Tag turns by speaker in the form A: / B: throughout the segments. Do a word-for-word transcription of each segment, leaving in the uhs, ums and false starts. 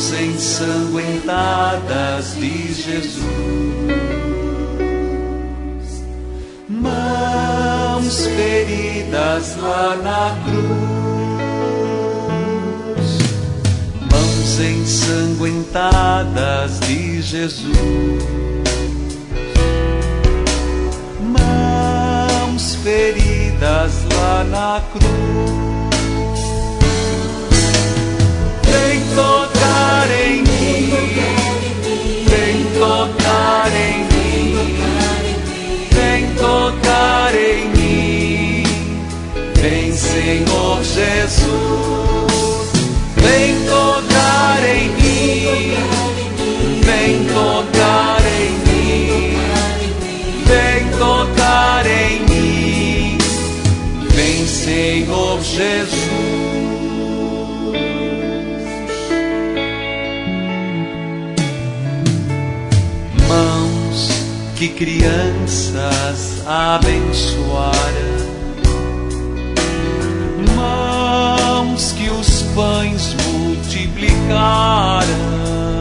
A: mãos ensanguentadas de Jesus, mãos feridas lá na cruz, mãos ensanguentadas de Jesus, mãos feridas lá na cruz. Vem tocar em mim, vem tocar em mim, vem tocar em mim, vem Senhor Jesus, vem tocar em mim, vem tocar em mim, vem tocar em mim, vem Senhor Jesus. Que crianças abençoaram, mãos que os pães multiplicaram.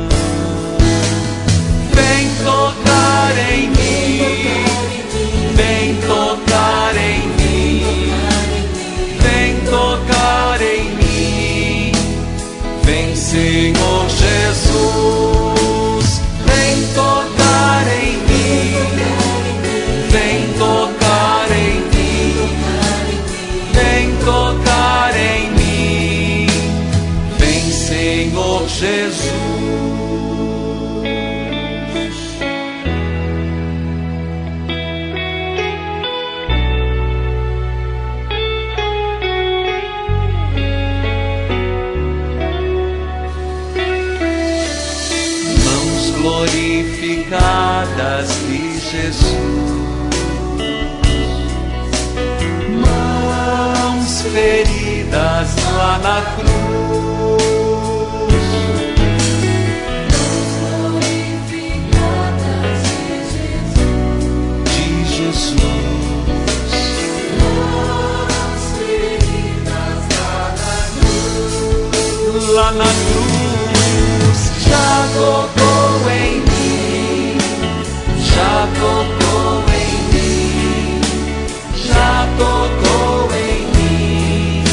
A: Vem tocar em mim, vem tocar em mim, vem tocar em mim, vem Senhor Jesus, vem tocar em mim. Vem tocar em mim, vem tocar em mim, vem Senhor Jesus. Mãos glorificadas de Jesus, feridas lá na cruz, mãos glorificadas de Jesus, mãos feridas lá na cruz, lá na cruz, já tocou em mim, já tocou em mim, já tocou em mim.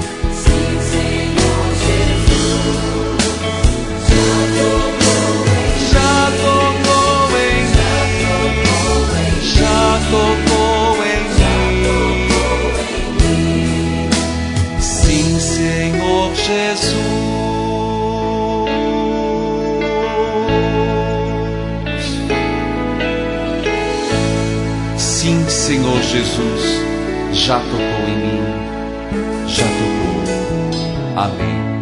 A: Sim, Senhor Jesus, já tocou em mim, já tocou. Amém.